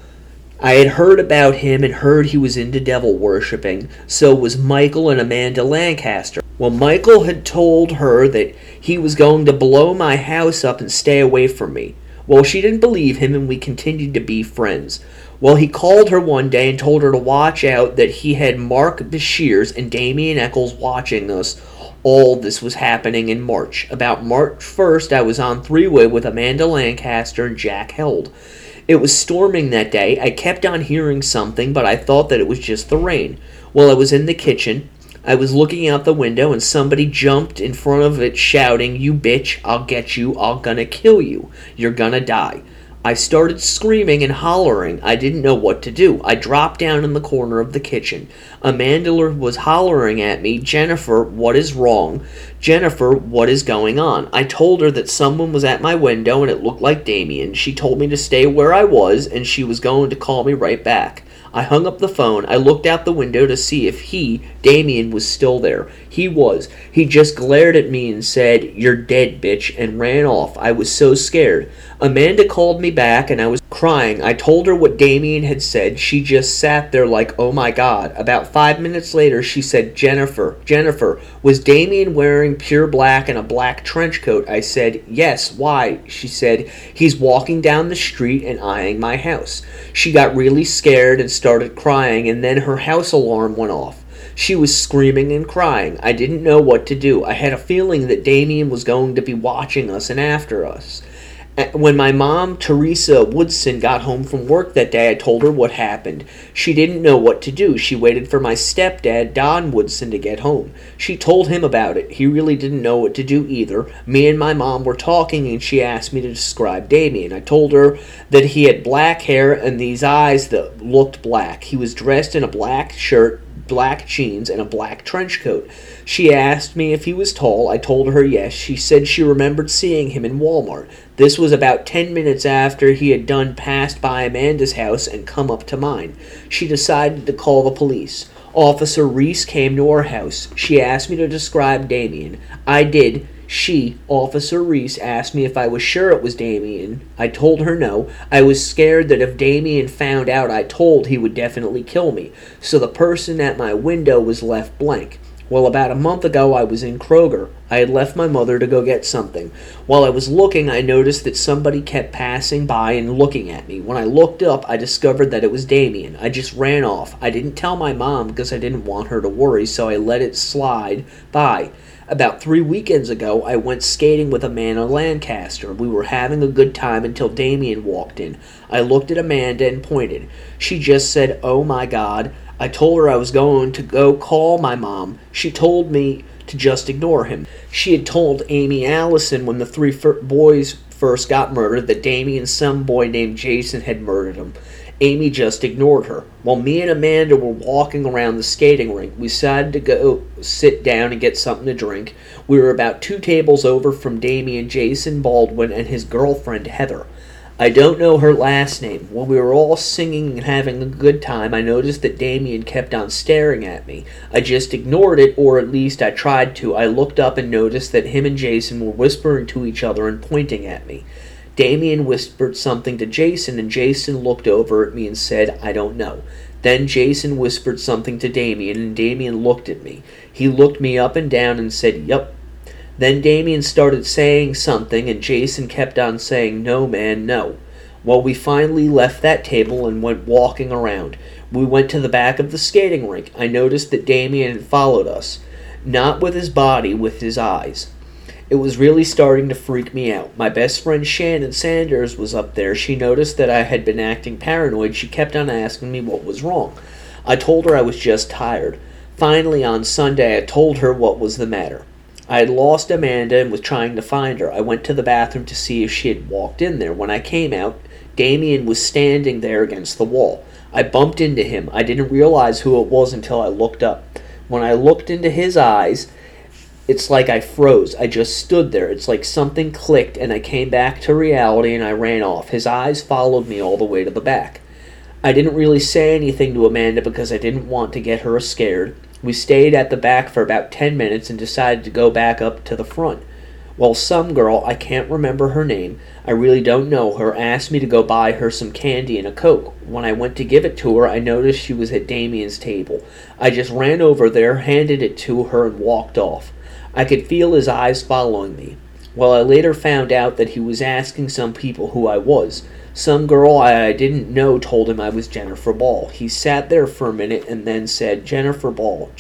I had heard about him and heard he was into devil worshipping, so was Michael and Amanda Lancaster. Well, Michael had told her that he was going to blow my house up and stay away from me. Well, she didn't believe him, and we continued to be friends. Well, he called her one day and told her to watch out, that he had Mark Bashirs and Damien Eccles watching us. All this was happening in March. About March 1st, I was on three-way with Amanda Lancaster and Jack Held. It was storming that day. I kept on hearing something, but I thought that it was just the rain. Well, I was in the kitchen. I was looking out the window, and somebody jumped in front of it shouting, you bitch, I'll get you, I'm gonna kill you, you're gonna die. I started screaming and hollering. I didn't know what to do. I dropped down in the corner of the kitchen. Amanda was hollering at me, Jennifer, what is wrong? Jennifer, what is going on? I told her that someone was at my window and it looked like Damien. She told me to stay where I was and she was going to call me right back. I hung up the phone. I looked out the window to see if Damien, was still there. He was. He just glared at me and said, you're dead, bitch, and ran off. I was so scared. Amanda called me back and I was crying. I told her what Damien had said. She just sat there like, oh my God. About 5 minutes later, she said, Jennifer, was Damien wearing pure black and a black trench coat? I said, yes, why? She said, he's walking down the street and eyeing my house. She got really scared and started crying, and then her house alarm went off. She was screaming and crying. I didn't know what to do. I had a feeling that Damien was going to be watching us and after us. When my mom, Teresa Woodson, got home from work that day, I told her what happened. She didn't know what to do. She waited for my stepdad, Don Woodson, to get home. She told him about it. He really didn't know what to do either. Me and my mom were talking, and she asked me to describe Damien. I told her that he had black hair and these eyes that looked black. He was dressed in a black shirt, black jeans, and a black trench coat. She asked me if he was tall. I told her yes. She said she remembered seeing him in Walmart. This was about 10 minutes after he had passed by Amanda's house and come up to mine. She decided to call the police. Officer Reese came to our house. She asked me to describe Damien. I did. Officer Reese, asked me if I was sure it was Damien. I told her no. I was scared that if Damien found out I told, he would definitely kill me. So the person at my window was left blank. Well, about a month ago, I was in Kroger. I had left my mother to go get something. While I was looking, I noticed that somebody kept passing by and looking at me. When I looked up, I discovered that it was Damien. I just ran off. I didn't tell my mom because I didn't want her to worry, so I let it slide by. About 3 weekends ago, I went skating with Amanda Lancaster. We were having a good time until Damien walked in. I looked at Amanda and pointed. She just said, oh my God. I told her I was going to go call my mom. She told me to just ignore him. She had told Amy Allison when the three boys first got murdered that Damien, some boy named Jason, had murdered him. Amy just ignored her. While me and Amanda were walking around the skating rink, we decided to go sit down and get something to drink. We were about 2 tables over from Damien Jason Baldwin and his girlfriend Heather. I don't know her last name. When we were all singing and having a good time, I noticed that Damien kept on staring at me. I just ignored it, or at least I tried to. I looked up and noticed that him and Jason were whispering to each other and pointing at me. Damien whispered something to Jason, and Jason looked over at me and said, "I don't know." Then Jason whispered something to Damien, and Damien looked at me. He looked me up and down and said, "Yup." Then Damien started saying something, and Jason kept on saying, "No, man, no." Well, we finally left that table and went walking around. We went to the back of the skating rink. I noticed that Damien had followed us. Not with his body, with his eyes. It was really starting to freak me out. My best friend Shannon Sanders was up there. She noticed that I had been acting paranoid. She kept on asking me what was wrong. I told her I was just tired. Finally, on Sunday, I told her what was the matter. I had lost Amanda and was trying to find her. I went to the bathroom to see if she had walked in there. When I came out, Damien was standing there against the wall. I bumped into him. I didn't realize who it was until I looked up. When I looked into his eyes, it's like I froze. I just stood there. It's like something clicked and I came back to reality and I ran off. His eyes followed me all the way to the back. I didn't really say anything to Amanda because I didn't want to get her scared. We stayed at the back for about 10 minutes and decided to go back up to the front. Well, some girl, I can't remember her name, I really don't know her, asked me to go buy her some candy and a Coke. When I went to give it to her, I noticed she was at Damien's table. I just ran over there, handed it to her, and walked off. I could feel his eyes following me. Well, I later found out that he was asking some people who I was. Some girl I didn't know told him I was Jennifer Ball. He sat there for a minute and then said, Jennifer Ball,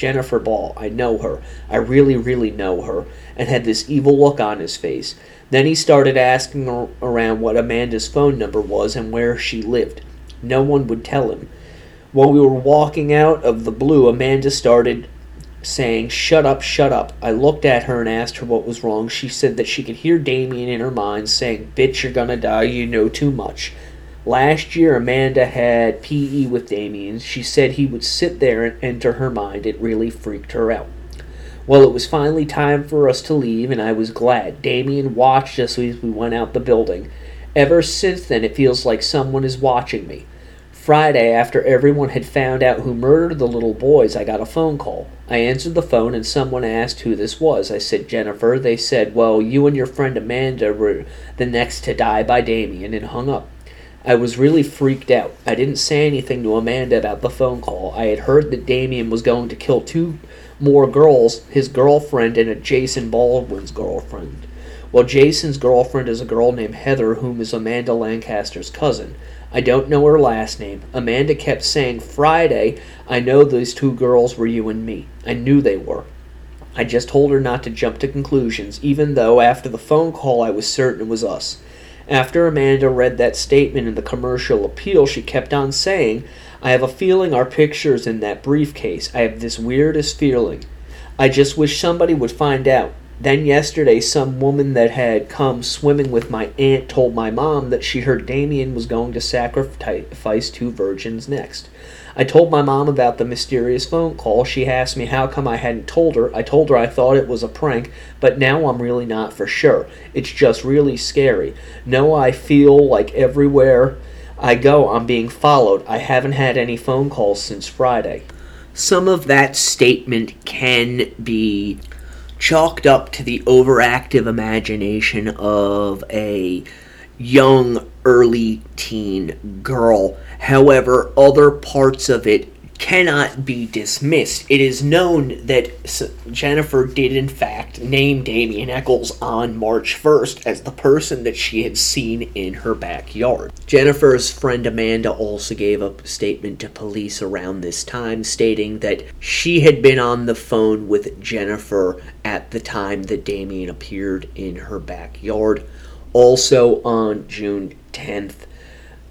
I know her. I really, really know her," and had this evil look on his face. Then he started asking around what Amanda's phone number was and where she lived. No one would tell him. While we were walking out of the blue, Amanda started saying, "Shut up, shut up." I looked at her and asked her what was wrong. She said that she could hear Damien in her mind saying, "Bitch, you're gonna die, you know too much." Last year, Amanda had PE with Damien. She said he would sit there and enter her mind. It really freaked her out. Well, it was finally time for us to leave, and I was glad. Damien watched us as we went out the building. Ever since then, it feels like someone is watching me. Friday, after everyone had found out who murdered the little boys, I got a phone call. I answered the phone and someone asked who this was. I said, "Jennifer." They said, "Well, you and your friend Amanda were the next to die by Damien," and hung up. I was really freaked out. I didn't say anything to Amanda about the phone call. I had heard that Damien was going to kill 2 more girls, his girlfriend and a Jason Baldwin's girlfriend. Well, Jason's girlfriend is a girl named Heather, whom is Amanda Lancaster's cousin. I don't know her last name. Amanda kept saying, "Friday, I know those 2 girls were you and me." I knew they were. I just told her not to jump to conclusions, even though after the phone call I was certain it was us. After Amanda read that statement in the commercial appeal, she kept on saying, "I have a feeling our picture's in that briefcase. I have this weirdest feeling. I just wish somebody would find out." Then yesterday, some woman that had come swimming with my aunt told my mom that she heard Damien was going to sacrifice 2 virgins next. I told my mom about the mysterious phone call. She asked me how come I hadn't told her. I told her I thought it was a prank, but now I'm really not for sure. It's just really scary. No, I feel like everywhere I go I'm being followed. I haven't had any phone calls since Friday. Some of that statement can be chalked up to the overactive imagination of a young, early teen girl. However, other parts of it cannot be dismissed. It is known that Jennifer did in fact name Damien Echols on March 1st as the person that she had seen in her backyard. Jennifer's friend Amanda also gave a statement to police around this time, stating that she had been on the phone with Jennifer at the time that Damien appeared in her backyard. Also on June 10th,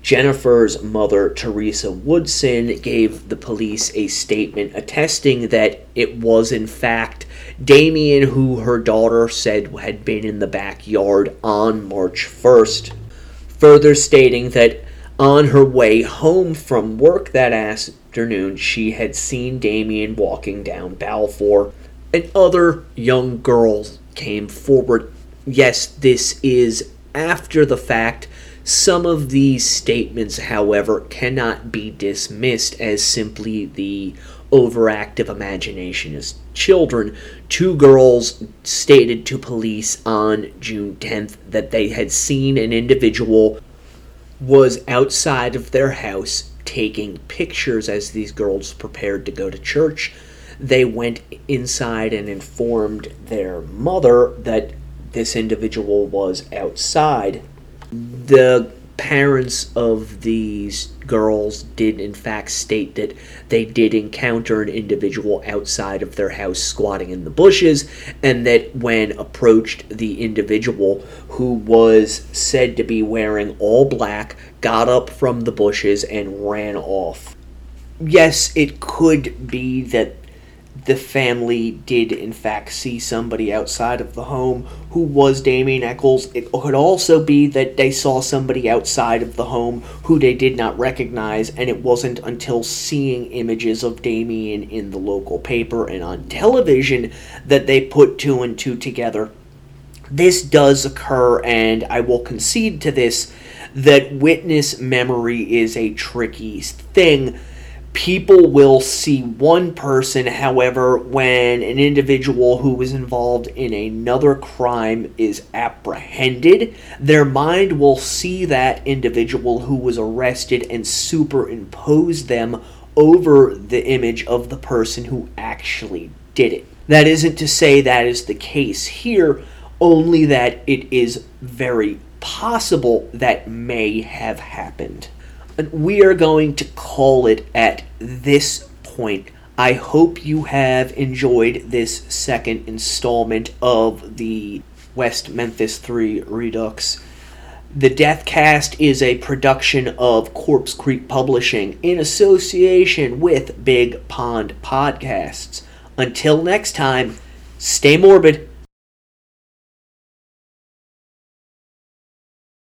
Jennifer's mother, Teresa Woodson, gave the police a statement attesting that it was in fact Damien who her daughter said had been in the backyard on March 1st, further stating that on her way home from work that afternoon, she had seen Damien walking down Balfour, and other young girls came forward. Yes, this is after the fact. Some of these statements, however, cannot be dismissed as simply the overactive imagination as children. 2 girls stated to police on June 10th that they had seen an individual was outside of their house taking pictures as these girls prepared to go to church. They went inside and informed their mother that this individual was outside. The parents of these girls did in fact state that they did encounter an individual outside of their house squatting in the bushes, and that when approached, the individual, who was said to be wearing all black, got up from the bushes and ran off. Yes, it could be that the family did in fact see somebody outside of the home who was Damien Echols. It could also be that they saw somebody outside of the home who they did not recognize, and it wasn't until seeing images of Damien in the local paper and on television that they put 2 and 2 together. This does occur, and I will concede to this, that witness memory is a tricky thing. People will see one person, however, when an individual who was involved in another crime is apprehended, their mind will see that individual who was arrested and superimpose them over the image of the person who actually did it. That isn't to say that is the case here, only that it is very possible that may have happened. And we are going to call it at this point. I hope you have enjoyed this second installment of the West Memphis 3 Redux. The Deathcast is a production of Corpse Creek Publishing in association with Big Pond Podcasts. Until next time, stay morbid.